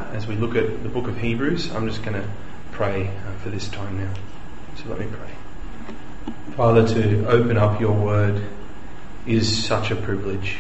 as we look at the book of Hebrews, I'm just going to pray for this time now. So let me pray. Father, to open up your word is such a privilege.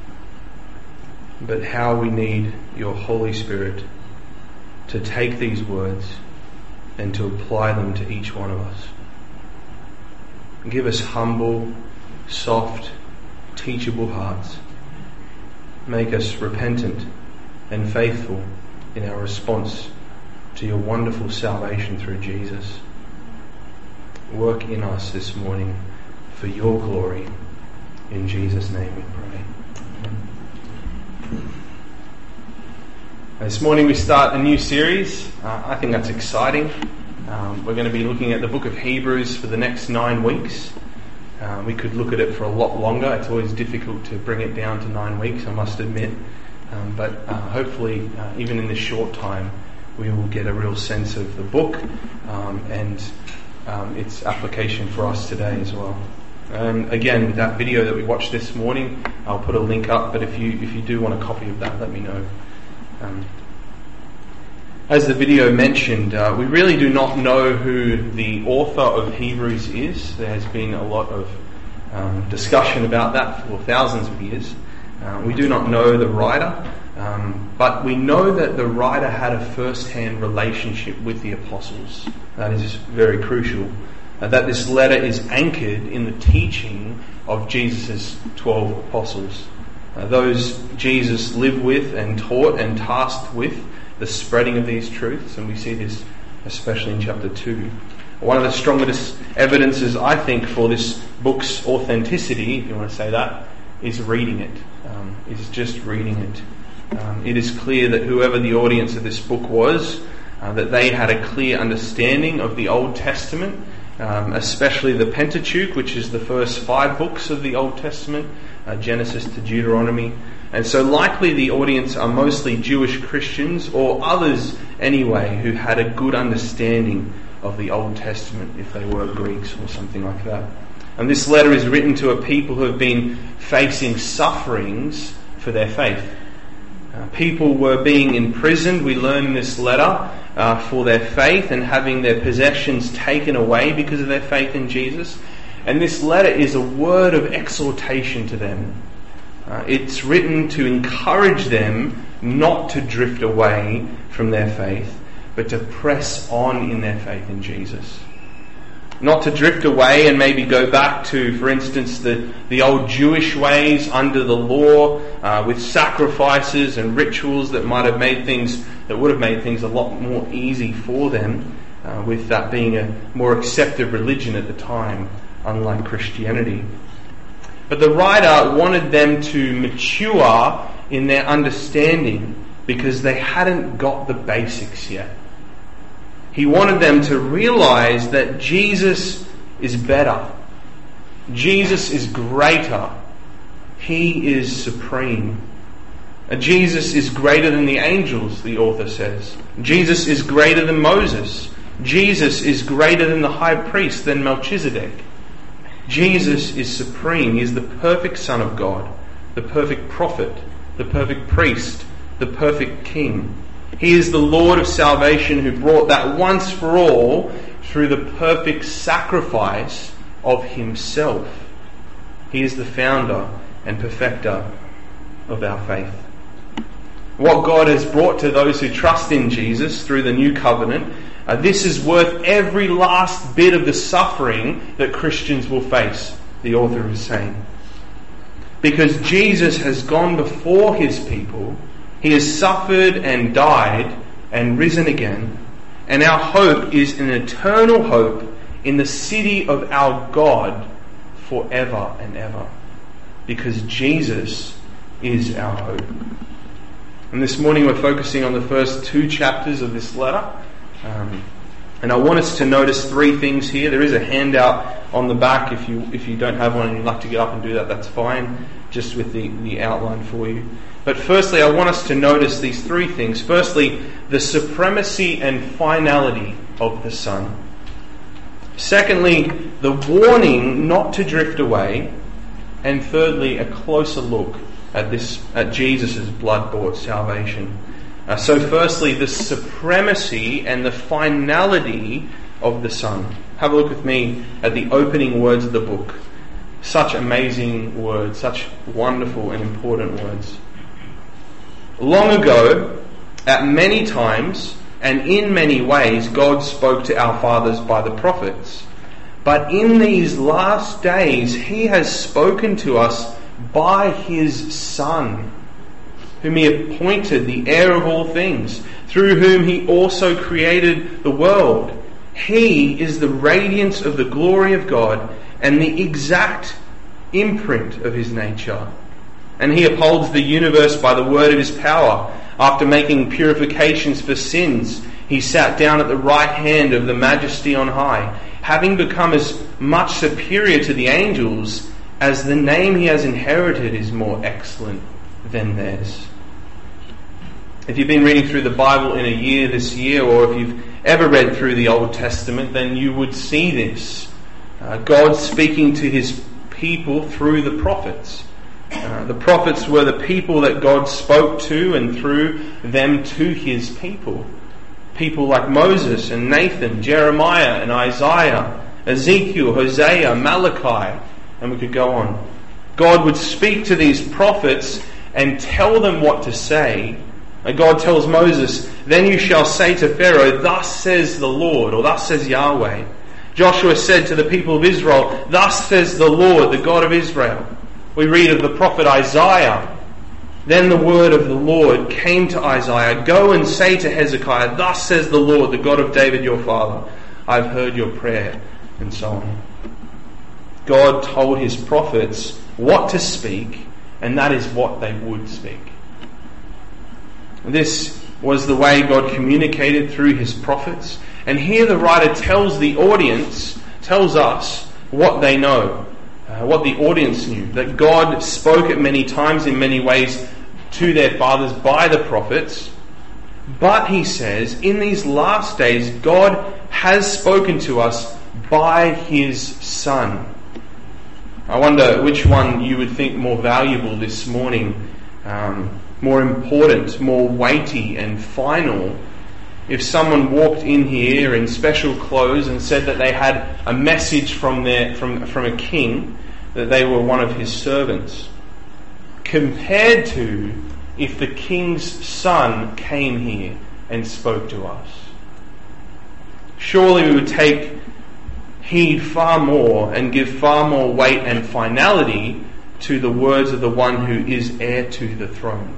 But how we need your Holy Spirit to take these words and to apply them to each one of us. Give us humble, soft, teachable hearts. Make us repentant and faithful in our response to your wonderful salvation through Jesus. Work in us this morning for your glory. In Jesus' name we pray. Amen. This morning we start a new series. I think that's exciting. We're going to be looking at the book of Hebrews for the next 9 weeks. We could look at it for a lot longer. It's always difficult to bring it down to 9 weeks, I must admit. But hopefully, even in this short time, we will get a real sense of the book and its application for us today as well. Again, that video that we watched this morning, I'll put a link up, but if you do want a copy of that, let me know. As the video mentioned, we really do not know who the author of Hebrews is. There has been a lot of discussion about that for thousands of years. We do not know the writer, but we know that the writer had a first-hand relationship with the apostles. That is very crucial. That this letter is anchored in the teaching of Jesus' 12 apostles. Those Jesus lived with and taught and tasked with the spreading of these truths, and we see this especially in chapter 2. One of the strongest evidences, I think, for this book's authenticity, if you want to say that, is reading it. Is just reading it. It is clear that whoever the audience of this book was, that they had a clear understanding of the Old Testament, especially the Pentateuch, which is the first 5 books of the Old Testament, Genesis to Deuteronomy. And so likely the audience are mostly Jewish Christians or others anyway who had a good understanding of the Old Testament if they were Greeks or something like that. And this letter is written to a people who have been facing sufferings for their faith. People were being imprisoned, we learn in this letter, for their faith and having their possessions taken away because of their faith in Jesus. And this letter is a word of exhortation to them. It's written to encourage them not to drift away from their faith, but to press on in their faith in Jesus. Not to drift away and maybe go back to, for instance, the old Jewish ways under the law, with sacrifices and rituals that would have made things a lot more easy for them, with that being a more accepted religion at the time, unlike Christianity. But the writer wanted them to mature in their understanding because they hadn't got the basics yet. He wanted them to realize that Jesus is better. Jesus is greater. He is supreme. Jesus is greater than the angels, the author says. Jesus is greater than Moses. Jesus is greater than the high priest, than Melchizedek. Jesus is supreme. He is the perfect Son of God, the perfect prophet, the perfect priest, the perfect king. He is the Lord of salvation who brought that once for all through the perfect sacrifice of himself. He is the founder and perfecter of our faith. What God has brought to those who trust in Jesus through the new covenant, this is worth every last bit of the suffering that Christians will face, the author is saying. Because Jesus has gone before his people, he has suffered and died and risen again, and our hope is an eternal hope in the city of our God forever and ever. Because Jesus is our hope. And this morning we're focusing on the first 2 chapters of this letter. And I want us to notice 3 things here. There is a handout on the back. If you don't have one and you'd like to get up and do that, that's fine. Just with the outline for you. But firstly, I want us to notice these 3 things. Firstly, the supremacy and finality of the Son. Secondly, the warning not to drift away. And thirdly, a closer look at Jesus' blood-bought salvation. So firstly, the supremacy and the finality of the Son. Have a look with me at the opening words of the book. Such amazing words, such wonderful and important words. Long ago, at many times and in many ways, God spoke to our fathers by the prophets. But in these last days, He has spoken to us by His Son, whom He appointed the heir of all things, through whom He also created the world. He is the radiance of the glory of God and the exact imprint of His nature. And He upholds the universe by the word of His power. After making purifications for sins, He sat down at the right hand of the Majesty on high, having become as much superior to the angels as the name He has inherited is more excellent than theirs. If you've been reading through the Bible in a year this year, or if you've ever read through the Old Testament, then you would see this. God speaking to His people through the prophets. The prophets were the people that God spoke to, and through them to His people. People like Moses and Nathan, Jeremiah and Isaiah, Ezekiel, Hosea, Malachi, and we could go on. God would speak to these prophets and tell them what to say. And God tells Moses, "Then you shall say to Pharaoh, thus says the Lord," or thus says Yahweh. Joshua said to the people of Israel, "Thus says the Lord, the God of Israel." We read of the prophet Isaiah. Then the word of the Lord came to Isaiah, "Go and say to Hezekiah, thus says the Lord, the God of David your father, I've heard your prayer," and so on. God told His prophets what to speak, and that is what they would speak. This was the way God communicated through His prophets. And here the writer tells the audience, tells us what they know, what the audience knew. That God spoke at many times in many ways to their fathers by the prophets. But He says, in these last days, God has spoken to us by His Son. I wonder which one you would think more valuable this morning, more important, more weighty and final. If someone walked in here in special clothes and said that they had a message from a king, that they were one of his servants, compared to if the king's son came here and spoke to us. Surely we would take heed far more and give far more weight and finality to the words of the one who is heir to the throne.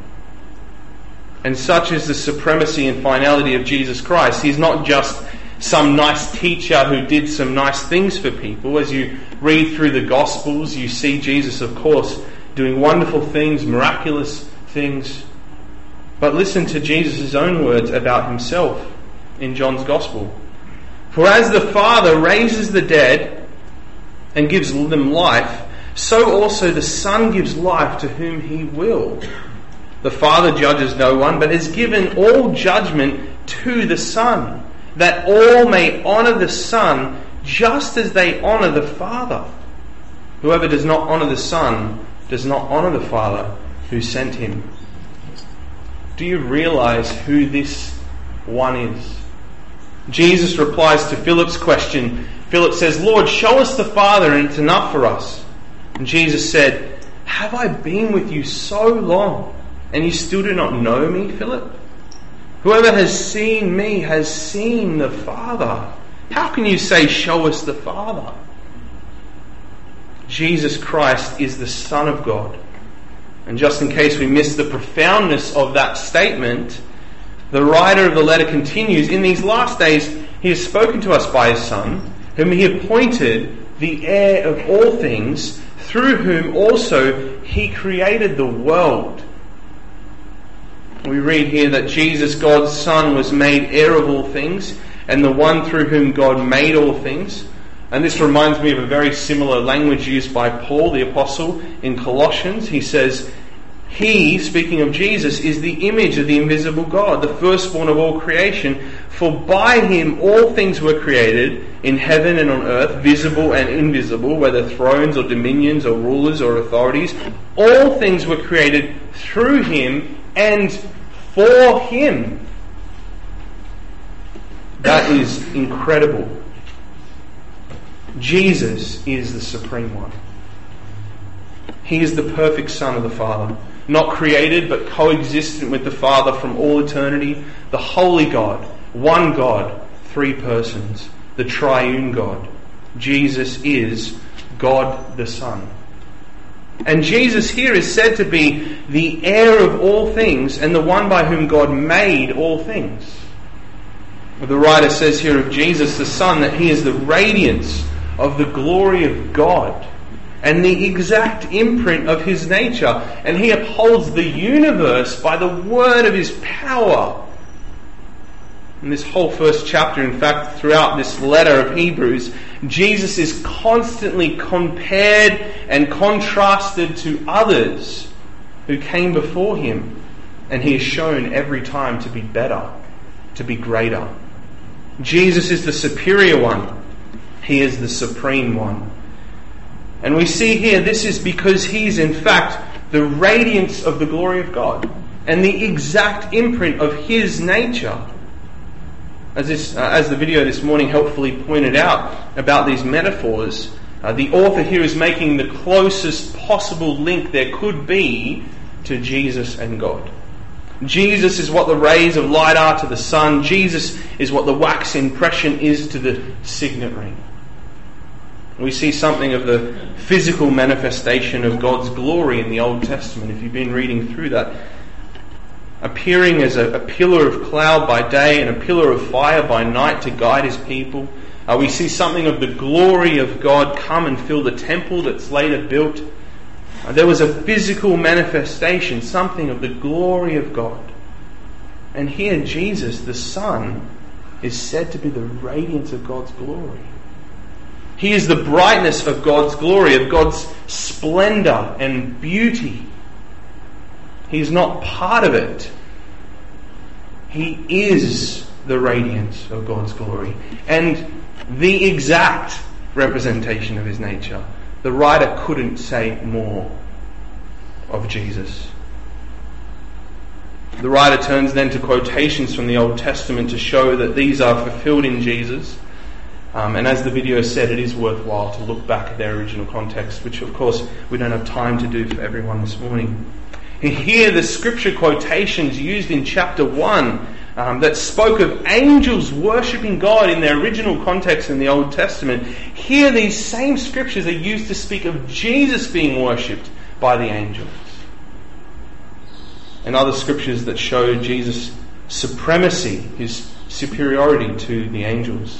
And such is the supremacy and finality of Jesus Christ. He's not just some nice teacher who did some nice things for people. As you read through the Gospels, you see Jesus, of course, doing wonderful things, miraculous things. But listen to Jesus' own words about Himself in John's Gospel. "For as the Father raises the dead and gives them life, so also the Son gives life to whom He will. The Father judges no one, but has given all judgment to the Son, that all may honour the Son just as they honour the Father. Whoever does not honour the Son does not honour the Father who sent Him." Do you realise who this one is? Jesus replies to Philip's question. Philip says, "Lord, show us the Father and it's enough for us." And Jesus said, "Have I been with you so long, and you still do not know me, Philip? Whoever has seen me has seen the Father. How can you say, 'Show us the Father'?" Jesus Christ is the Son of God. And just in case we miss the profoundness of that statement, the writer of the letter continues, "In these last days He has spoken to us by His Son, whom He appointed the heir of all things, through whom also He created the world." We read here that Jesus, God's Son, was made heir of all things, and the one through whom God made all things. And this reminds me of a very similar language used by Paul the Apostle in Colossians. He says, "He," speaking of Jesus, "is the image of the invisible God, the firstborn of all creation. For by Him all things were created, in heaven and on earth, visible and invisible, whether thrones or dominions or rulers or authorities. All things were created through Him and for him. That is incredible. Jesus is the Supreme One. He is the perfect Son of the Father, not created but coexistent with the Father from all eternity, the Holy God, one God, three persons, the triune God. Jesus is God the Son. And Jesus here is said to be the heir of all things and the one by whom God made all things. The writer says here of Jesus the Son that he is the radiance of the glory of God and the exact imprint of his nature, and he upholds the universe by the word of his power. In this whole first chapter, in fact, throughout this letter of Hebrews, Jesus is constantly compared and contrasted to others who came before him, and he is shown every time to be better, to be greater. Jesus is the superior one. He is the supreme one. And we see here this is because he is in fact the radiance of the glory of God and the exact imprint of his nature. As the video this morning helpfully pointed out about these metaphors, the author here is making the closest possible link there could be to Jesus and God. Jesus is what the rays of light are to the sun. Jesus is what the wax impression is to the signet ring. We see something of the physical manifestation of God's glory in the Old Testament, if you've been reading through that. Appearing as a pillar of cloud by day and a pillar of fire by night to guide his people. We see something of the glory of God come and fill the temple that's later built. There was a physical manifestation, something of the glory of God. And here Jesus, the Son, is said to be the radiance of God's glory. He is the brightness of God's glory, of God's splendor and beauty. He is not part of it. He is the radiance of God's glory and the exact representation of his nature. The writer couldn't say more of Jesus. The writer turns then to quotations from the Old Testament to show that these are fulfilled in Jesus. And as the video said, it is worthwhile to look back at their original context, which of course we don't have time to do for everyone this morning. And here the scripture quotations used in chapter 1 that spoke of angels worshipping God in their original context in the Old Testament. Here these same scriptures are used to speak of Jesus being worshipped by the angels. And other scriptures that show Jesus' supremacy, his superiority to the angels.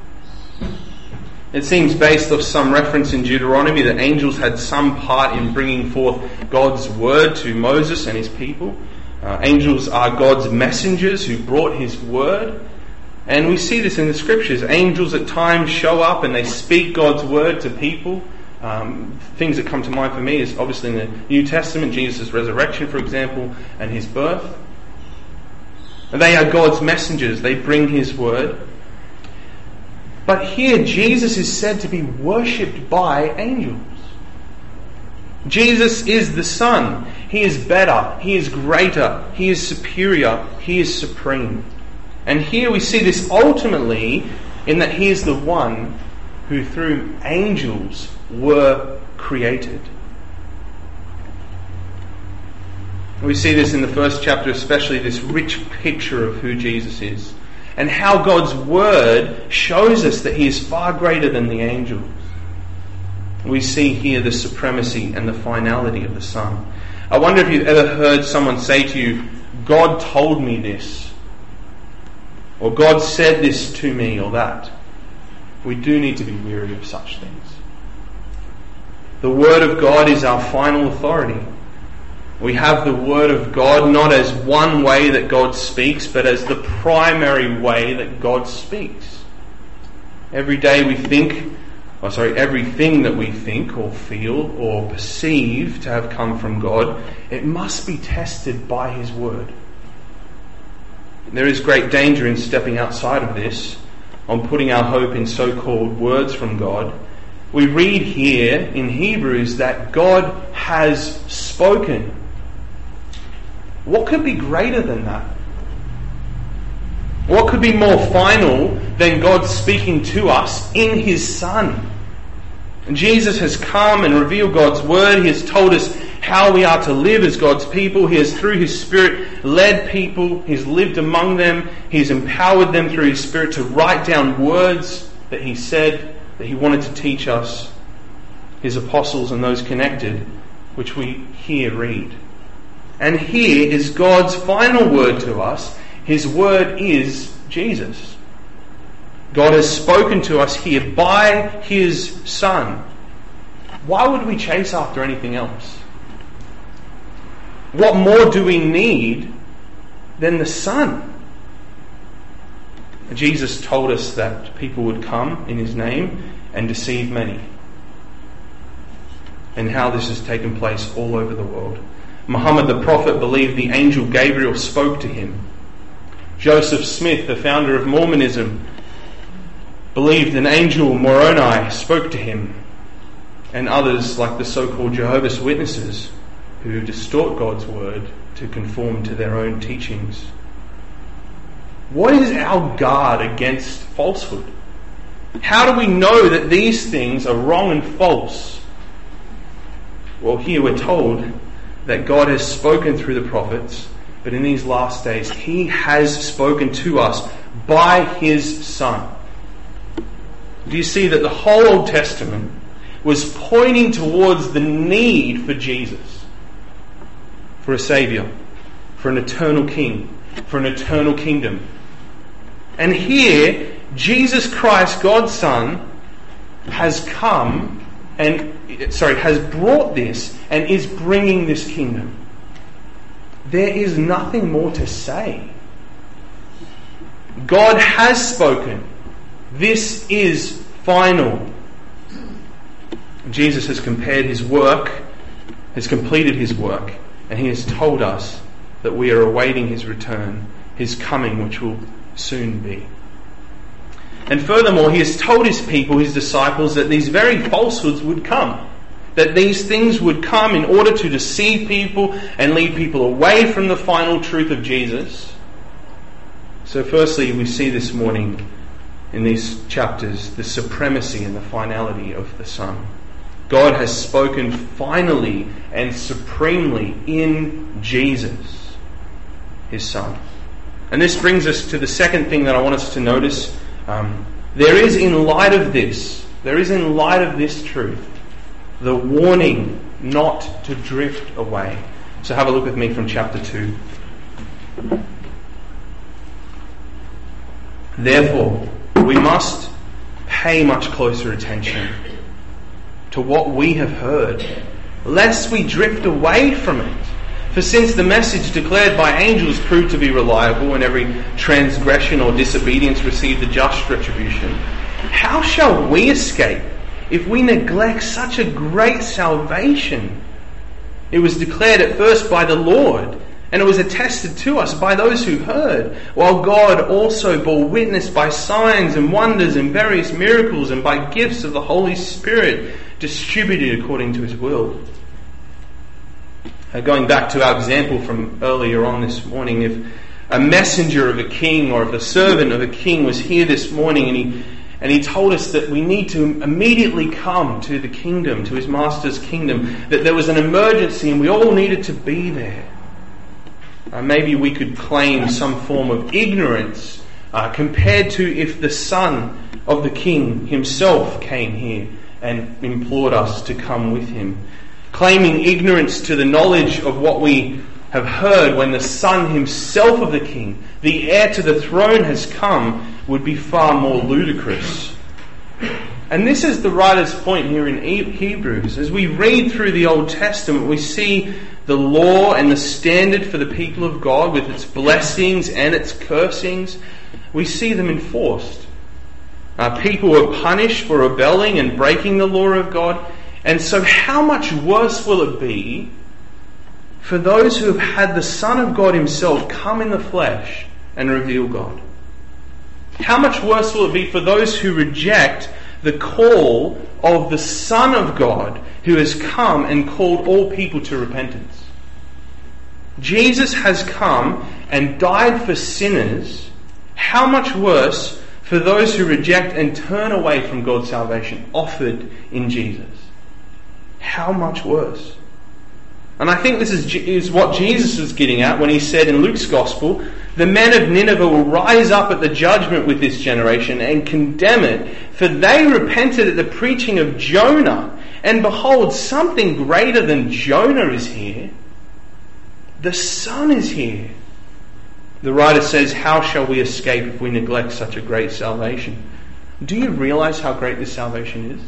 It seems based off some reference in Deuteronomy that angels had some part in bringing forth God's word to Moses and his people. Angels are God's messengers who brought his word. And we see this in the scriptures. Angels at times show up and they speak God's word to people. Things that come to mind for me is obviously in the New Testament, Jesus' resurrection, for example, and his birth. And they are God's messengers. They bring his word. But here Jesus is said to be worshipped by angels. Jesus is the Son. He is better. He is greater. He is superior. He is supreme. And here we see this ultimately in that he is the one who through angels were created. We see this in the first chapter, especially this rich picture of who Jesus is. And how God's word shows us that he is far greater than the angels. We see here the supremacy and the finality of the Son. I wonder if you've ever heard someone say to you, God told me this, or God said this to me, or that. We do need to be wary of such things. The word of God is our final authority. We have the word of God not as one way that God speaks, but as the primary way that God speaks. Every day we think, everything that we think or feel or perceive to have come from God, it must be tested by his word. There is great danger in stepping outside of this, on putting our hope in so-called words from God. We read here in Hebrews that God has spoken. What could be greater than that? What could be more final than God speaking to us in His Son? And Jesus has come and revealed God's Word. He has told us how we are to live as God's people. He has, through His Spirit, led people. He's lived among them. He's empowered them through His Spirit to write down words that He said, that He wanted to teach us, His apostles and those connected, which we here read. And here is God's final word to us. His word is Jesus. God has spoken to us here by His Son. Why would we chase after anything else? What more do we need than the Son? Jesus told us that people would come in His name and deceive many. And how this has taken place all over the world. Muhammad the Prophet believed the angel Gabriel spoke to him. Joseph Smith, the founder of Mormonism, believed an angel Moroni spoke to him. And others, like the so-called Jehovah's Witnesses, who distort God's word to conform to their own teachings. What is our guard against falsehood? How do we know that these things are wrong and false? Well, here we're told that God has spoken through the prophets, but in these last days He has spoken to us by His Son. Do you see that the whole Old Testament was pointing towards the need for Jesus, for a Saviour, for an eternal King, for an eternal kingdom? And here, Jesus Christ, God's Son, has come has brought this and is bringing this kingdom. There is nothing more to say. God has spoken. This is final. Jesus has compared His work, has completed His work, and He has told us that we are awaiting His return, His coming, which will soon be. And furthermore, He has told His people, His disciples, that these very falsehoods would come. That these things would come in order to deceive people and lead people away from the final truth of Jesus. So firstly, we see this morning in these chapters the supremacy and the finality of the Son. God has spoken finally and supremely in Jesus, His Son. And this brings us to the second thing that I want us to notice. There is in light of this truth, the warning not to drift away. So have a look with me from chapter 2. Therefore, we must pay much closer attention to what we have heard, lest we drift away from it. For since the message declared by angels proved to be reliable, and every transgression or disobedience received a just retribution, how shall we escape if we neglect such a great salvation? It was declared at first by the Lord, and it was attested to us by those who heard, while God also bore witness by signs and wonders and various miracles and by gifts of the Holy Spirit distributed according to His will. Going back to our example from earlier on this morning, if a messenger of a king or if a servant of a king was here this morning and he told us that we need to immediately come to the kingdom, to his master's kingdom, that there was an emergency and we all needed to be there, maybe we could claim some form of ignorance compared to if the son of the king himself came here and implored us to come with him. Claiming ignorance to the knowledge of what we have heard when the Son himself of the King, the heir to the throne, has come, would be far more ludicrous. And this is the writer's point here in Hebrews. As we read through the Old Testament, we see the law and the standard for the people of God with its blessings and its cursings. We see them enforced. People were punished for rebelling and breaking the law of God. And so how much worse will it be for those who have had the Son of God Himself come in the flesh and reveal God? How much worse will it be for those who reject the call of the Son of God who has come and called all people to repentance? Jesus has come and died for sinners, how much worse for those who reject and turn away from God's salvation offered in Jesus? How much worse? And I think this is what Jesus was getting at when he said in Luke's Gospel, the men of Nineveh will rise up at the judgment with this generation and condemn it, for they repented at the preaching of Jonah. And behold, something greater than Jonah is here. The Son is here. The writer says, how shall we escape if we neglect such a great salvation? Do you realize how great this salvation is?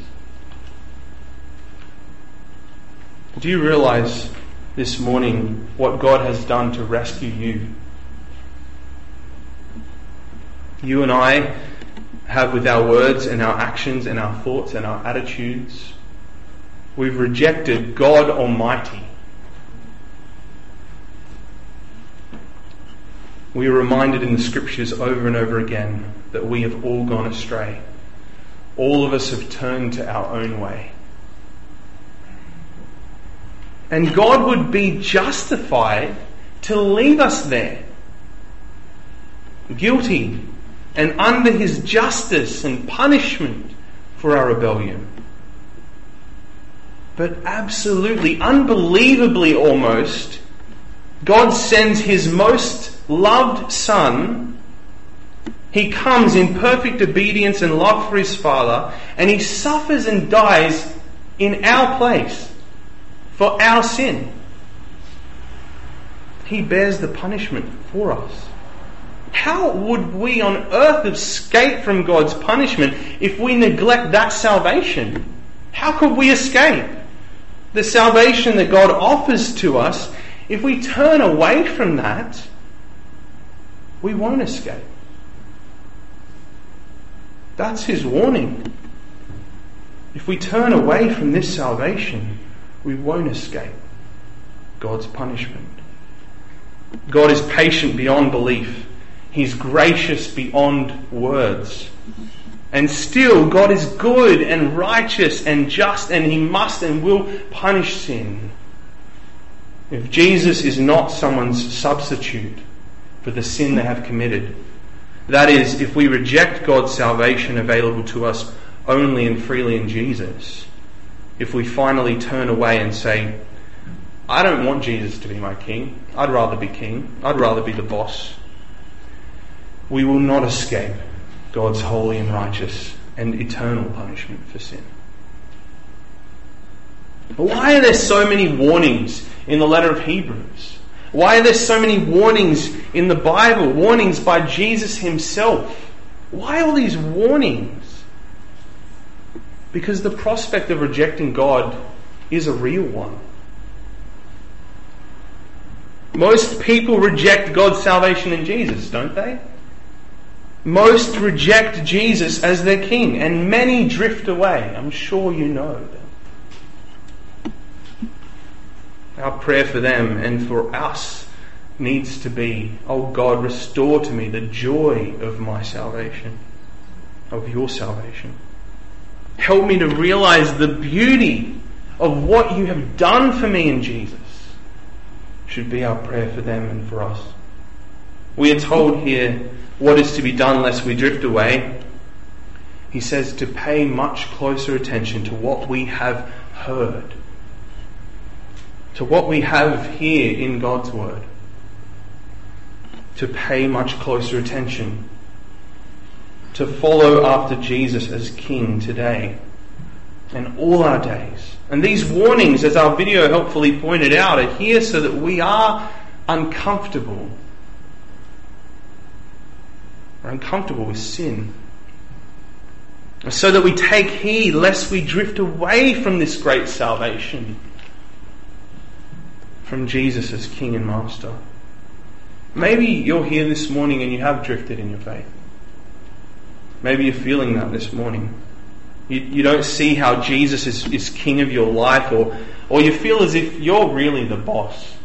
Do you realize this morning what God has done to rescue you? You and I have, with our words and our actions and our thoughts and our attitudes, we've rejected God Almighty. We are reminded in the Scriptures over and over again that we have all gone astray. All of us have turned to our own way. And God would be justified to leave us there, guilty and under his justice and punishment for our rebellion. But absolutely, unbelievably almost, God sends his most loved Son. He comes in perfect obedience and love for his Father, and he suffers and dies in our place for our sin. He bears the punishment for us. How would we on earth escape from God's punishment if we neglect that salvation? How could we escape the salvation that God offers to us? If we turn away from that, we won't escape. That's his warning. If we turn away from this salvation, we won't escape God's punishment. God is patient beyond belief. He's gracious beyond words. And still, God is good and righteous and just, and he must and will punish sin. If Jesus is not someone's substitute for the sin they have committed, that is, if we reject God's salvation available to us only and freely in Jesus, if we finally turn away and say, I don't want Jesus to be my king, I'd rather be king, I'd rather be the boss, we will not escape God's holy and righteous and eternal punishment for sin. Why are there so many warnings in the letter of Hebrews? Why are there so many warnings in the Bible? Warnings by Jesus himself. Why all these warnings? Because the prospect of rejecting God is a real one. Most people reject God's salvation in Jesus, don't they? Most reject Jesus as their king, and many drift away. I'm sure you know that. Our prayer for them and for us needs to be, oh God, restore to me the joy of my salvation, of your salvation. Help me to realize the beauty of what you have done for me in Jesus, should be our prayer for them and for us. We are told here what is to be done lest we drift away. He says to pay much closer attention to what we have heard, to what we have here in God's Word. To pay much closer attention. To follow after Jesus as King today and all our days. And these warnings, as our video helpfully pointed out, are here so that we are uncomfortable. We're uncomfortable with sin. So that we take heed lest we drift away from this great salvation, from Jesus as King and Master. Maybe you're here this morning and you have drifted in your faith. Maybe you're feeling that this morning. You don't see how Jesus is King of your life, or you feel as if you're really the boss.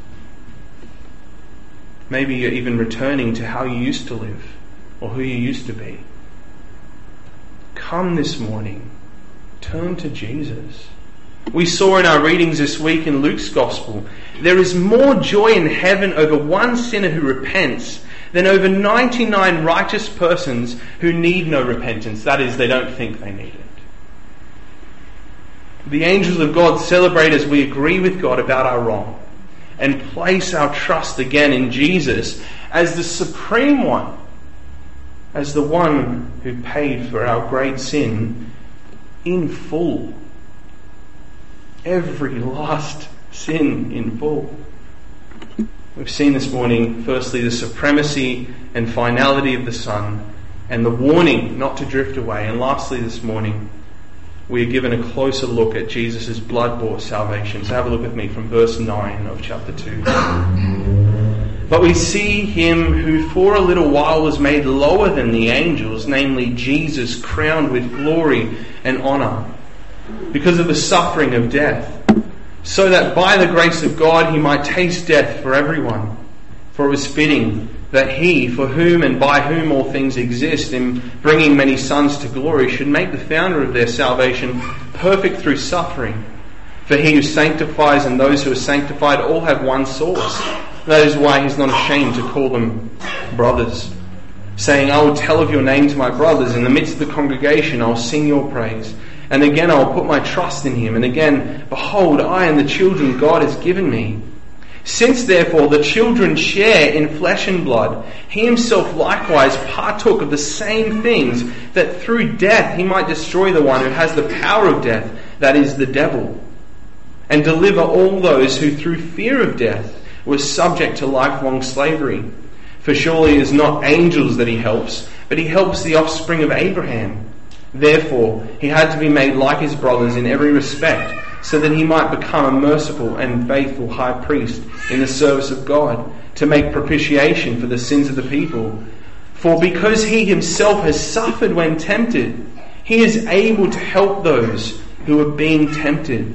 Maybe you're even returning to how you used to live or who you used to be. Come this morning. Turn to Jesus. We saw in our readings this week in Luke's Gospel, there is more joy in heaven over one sinner who repents than over 99 righteous persons who need no repentance. That is, they don't think they need it. The angels of God celebrate as we agree with God about our wrong and place our trust again in Jesus as the supreme one, as the one who paid for our great sin in full. Every last sin in full. We've seen this morning, firstly, the supremacy and finality of the Son and the warning not to drift away. And lastly, this morning, we are given a closer look at Jesus' blood-bought salvation. So have a look with me from verse 9 of chapter 2. But we see him who for a little while was made lower than the angels, namely Jesus, crowned with glory and honour, because of the suffering of death, so that by the grace of God he might taste death for everyone. For it was fitting that he, for whom and by whom all things exist, in bringing many sons to glory, should make the founder of their salvation perfect through suffering. For he who sanctifies and those who are sanctified all have one source. That is why he's not ashamed to call them brothers, saying, I will tell of your name to my brothers. In the midst of the congregation I will sing your praise. And again I will put my trust in him. And again, behold, I and the children God has given me. Since therefore the children share in flesh and blood, he himself likewise partook of the same things, that through death he might destroy the one who has the power of death, that is, the devil, and deliver all those who through fear of death were subject to lifelong slavery. For surely it is not angels that he helps, but he helps the offspring of Abraham. Therefore he had to be made like his brothers in every respect, so that he might become a merciful and faithful high priest in the service of God, to make propitiation for the sins of the people. For because he himself has suffered when tempted, he is able to help those who are being tempted.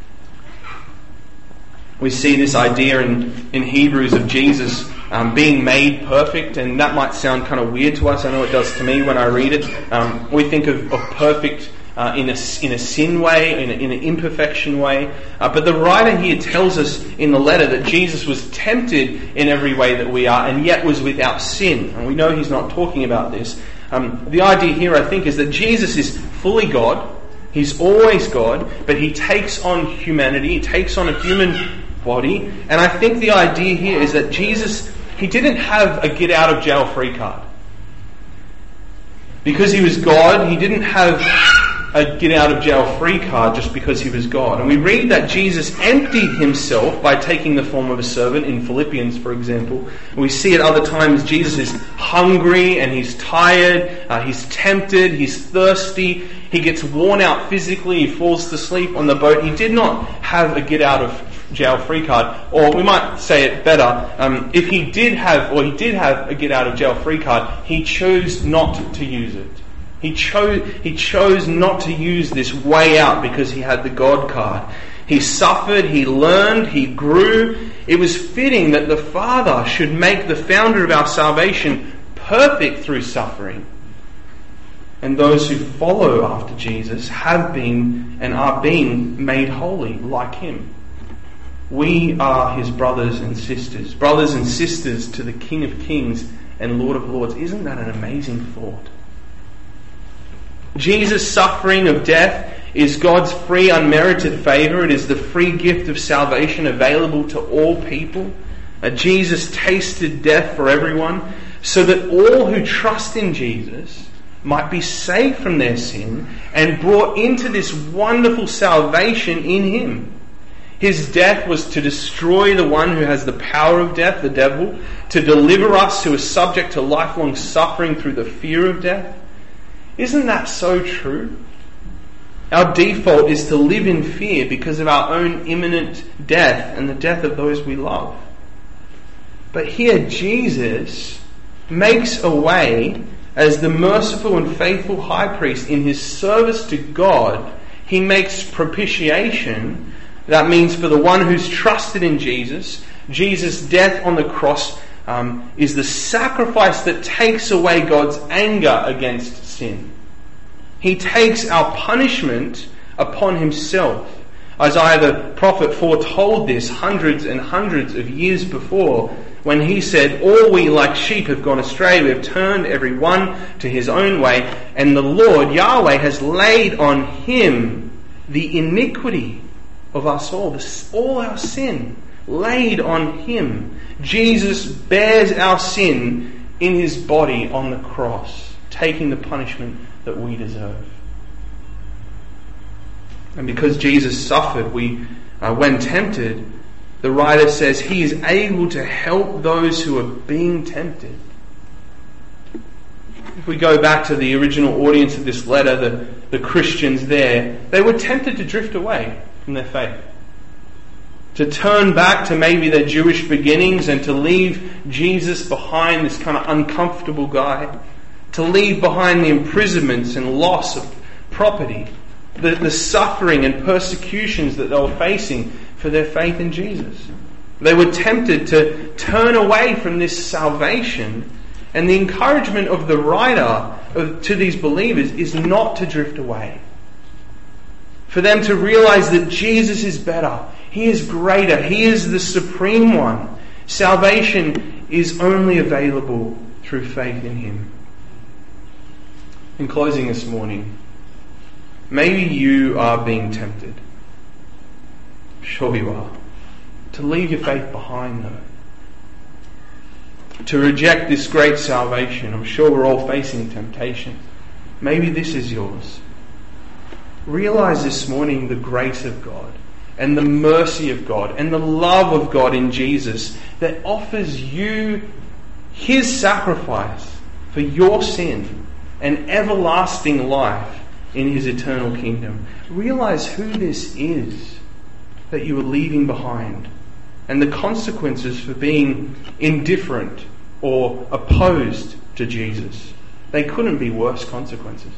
We see this idea in Hebrews of Jesus being made perfect, and that might sound kind of weird to us. I know it does to me when I read it. We think of perfect in a sin way, in an imperfection way. But the writer here tells us in the letter that Jesus was tempted in every way that we are, and yet was without sin. And we know he's not talking about this. The idea here, I think, is that Jesus is fully God. He's always God, but he takes on humanity. He takes on a human body. And I think the idea here is that Jesus, he didn't have a get-out-of-jail-free card. Because he was God, he didn't have a get-out-of-jail-free card just because he was God. And we read that Jesus emptied himself by taking the form of a servant in Philippians, for example. We see at other times Jesus is hungry and he's tired, he's tempted, he's thirsty, he gets worn out physically, he falls to sleep on the boat. He did not have a get-out-of-jail-free card. Or we might say it better, if he did have a get-out-of-jail-free card, he chose not to use it. He chose not to use this way out because he had the God card. He suffered, he learned, he grew. It was fitting that the Father should make the founder of our salvation perfect through suffering. And those who follow after Jesus have been and are being made holy like him. We are his brothers and sisters to the King of Kings and Lord of Lords. Isn't that an amazing thought? Jesus' suffering of death is God's free, unmerited favour. It is the free gift of salvation available to all people. Jesus tasted death for everyone, so that all who trust in Jesus might be saved from their sin and brought into this wonderful salvation in him. His death was to destroy the one who has the power of death, the devil, to deliver us who are subject to lifelong suffering through the fear of death. Isn't that so true? Our default is to live in fear because of our own imminent death and the death of those we love. But here Jesus makes a way as the merciful and faithful high priest in his service to God. He makes propitiation. That means for the one who's trusted in Jesus, Jesus' death on the cross is the sacrifice that takes away God's anger against sin. He takes our punishment upon himself, Isaiah the prophet foretold this hundreds and hundreds of years before, when he said, "All we like sheep have gone astray, we have turned every one to his own way, and the Lord, Yahweh, has laid on him the iniquity of us all our sin, laid on him." Jesus bears our sin in his body on the cross, taking the punishment that we deserve. And because Jesus suffered, when tempted, the writer says he is able to help those who are being tempted. If we go back to the original audience of this letter, the Christians there, they were tempted to drift away from their faith, to turn back to maybe their Jewish beginnings and to leave Jesus behind, this kind of uncomfortable guy, to leave behind the imprisonments and loss of property, the suffering and persecutions that they were facing for their faith in Jesus. They were tempted to turn away from this salvation, and the encouragement of the writer to these believers is not to drift away. For them to realize that Jesus is better, he is greater, he is the supreme one. Salvation is only available through faith in him. In closing this morning, maybe you are being tempted. Sure you are. To leave your faith behind, though. To reject this great salvation. I'm sure we're all facing temptation. Maybe this is yours. Realize this morning the grace of God and the mercy of God and the love of God in Jesus that offers you his sacrifice for your sin and everlasting life in his eternal kingdom. Realize who this is that you are leaving behind, and the consequences for being indifferent or opposed to Jesus. They couldn't be worse consequences.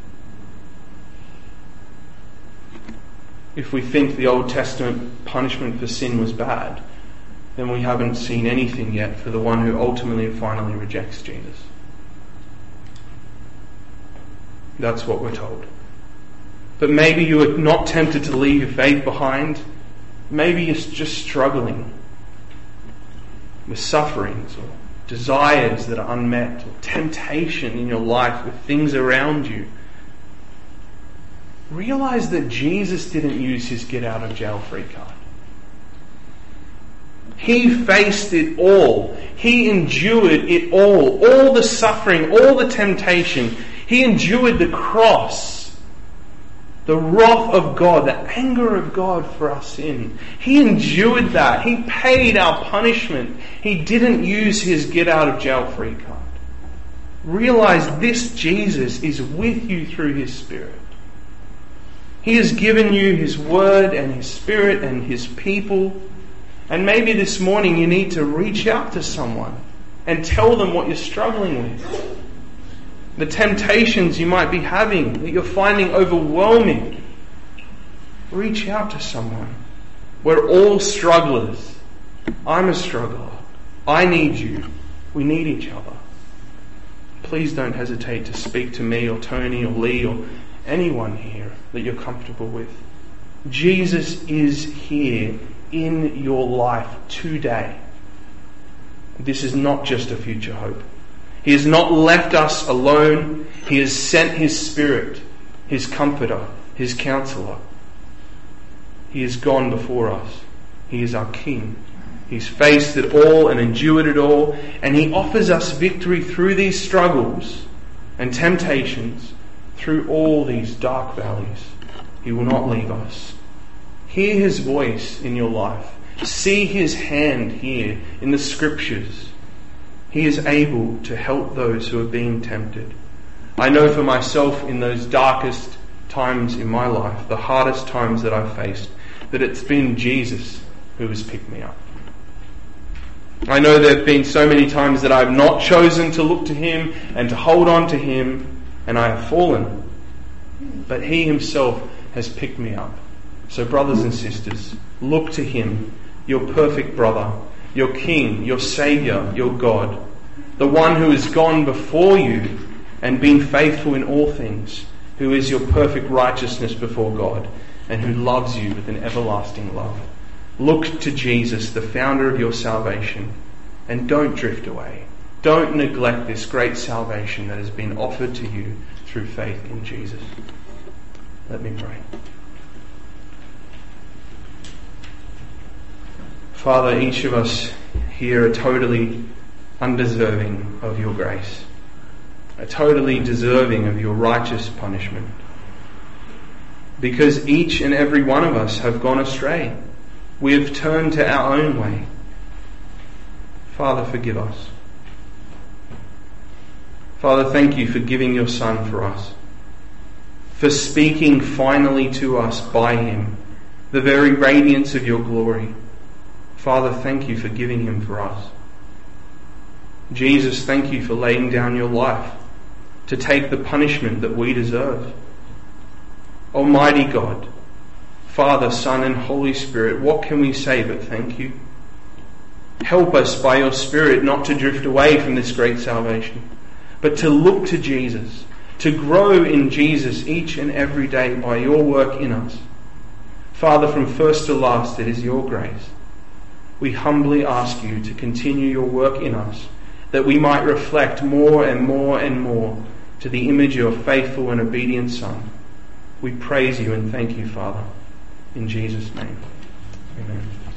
If we think the Old Testament punishment for sin was bad, then we haven't seen anything yet for the one who ultimately and finally rejects Jesus. That's what we're told. But maybe you are not tempted to leave your faith behind. Maybe you're just struggling with sufferings or desires that are unmet, or temptation in your life with things around you. Realize that Jesus didn't use his get out of jail free card. He faced it all. He endured it all the suffering, all the temptation. He endured the cross, the wrath of God, the anger of God for our sin. He endured that. He paid our punishment. He didn't use his get out of jail free card. Realize this Jesus is with you through his Spirit. He has given you his word and his Spirit and his people. And maybe this morning you need to reach out to someone and tell them what you're struggling with. The temptations you might be having that you're finding overwhelming. Reach out to someone. We're all strugglers. I'm a struggler. I need you. We need each other. Please don't hesitate to speak to me or Tony or Lee or anyone here that you're comfortable with. Jesus is here in your life today. This is not just a future hope. He has not left us alone. He has sent his Spirit, his comforter, his counselor. He has gone before us. He is our King. He's faced it all and endured it all, and he offers us victory through these struggles and temptations, through all these dark valleys. He will not leave us. Hear his voice in your life. See his hand here in the Scriptures. He is able to help those who are being tempted. I know for myself, in those darkest times in my life, the hardest times that I've faced, that it's been Jesus who has picked me up. I know there have been so many times that I've not chosen to look to him and to hold on to him, and I have fallen. But he himself has picked me up. So brothers and sisters, look to him, your perfect brother, your King, your Saviour, your God, the one who has gone before you and been faithful in all things, who is your perfect righteousness before God. and who loves you with an everlasting love. Look to Jesus, the founder of your salvation, and don't drift away. Don't neglect this great salvation that has been offered to you through faith in Jesus. Let me pray. Father, each of us here are totally undeserving of your grace, are totally deserving of your righteous punishment, because each and every one of us have gone astray. We have turned to our own way. Father, forgive us. Father, thank you for giving your Son for us, for speaking finally to us by him, the very radiance of your glory. Father, thank you for giving him for us. Jesus, thank you for laying down your life to take the punishment that we deserve. Almighty God, Father, Son, and Holy Spirit, what can we say but thank you? Help us by your Spirit not to drift away from this great salvation, but to look to Jesus, to grow in Jesus each and every day by your work in us. Father, from first to last, it is your grace. We humbly ask you to continue your work in us, that we might reflect more and more and more to the image of your faithful and obedient Son. We praise you and thank you, Father. In Jesus' name, amen.